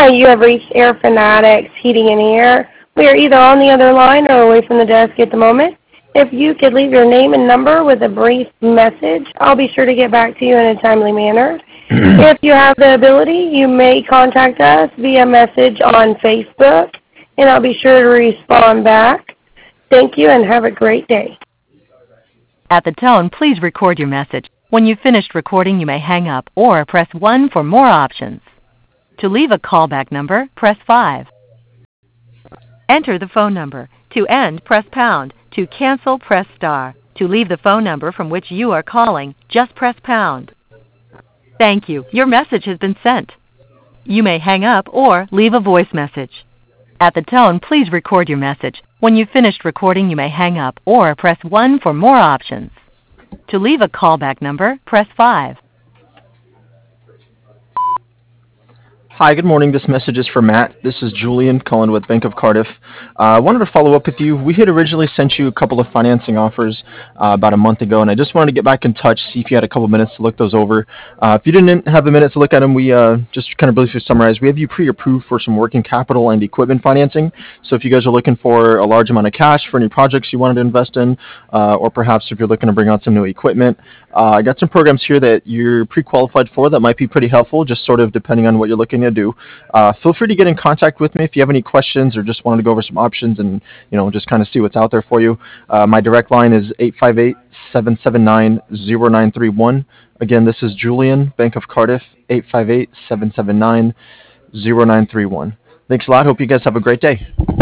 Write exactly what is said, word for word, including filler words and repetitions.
Hi, you have reached Air Fanatics Heating and Air. We are either on the other line or away from the desk at the moment. If you could leave your name and number with a brief message, I'll be sure to get back to you in a timely manner. If you have the ability, you may contact us via message on Facebook, and I'll be sure to respond back. Thank you and have a great day. At the tone, please record your message. When you've finished recording, you may hang up or press one for more options. To leave a callback number, press five. Enter the phone number. To end, press pound. To cancel, press star. To leave the phone number from which you are calling, just press pound. Thank you. Your message has been sent. You may hang up or leave a voice message. At the tone, please record your message. When you've finished recording, you may hang up or press one for more options. To leave a callback number, press five. Hi, good morning. This message is for Matt. This is Julian calling with Bank of Cardiff. Uh, I wanted to follow up with you. We had originally sent you a couple of financing offers uh, about a month ago, and I just wanted to get back in touch, see if you had a couple minutes to look those over. Uh, if you didn't have a minute to look at them, we uh, just kind of briefly summarize. We have you pre-approved for some working capital and equipment financing. So if you guys are looking for a large amount of cash for any projects you wanted to invest in, uh, or perhaps if you're looking to bring on some new equipment, uh, I got some programs here that you're pre-qualified for that might be pretty helpful, just sort of depending on what you're looking to do. Uh, feel free to get in contact with me if you have any questions or just wanted to go over some options and, you know, just kind of see what's out there for you. Uh, my direct line is eight five eight, seven seven nine, zero nine three one. Again, this is Julian, Bank of Cardiff, eight five eight, seven seven nine, zero nine three one. Thanks a lot. Hope you guys have a great day.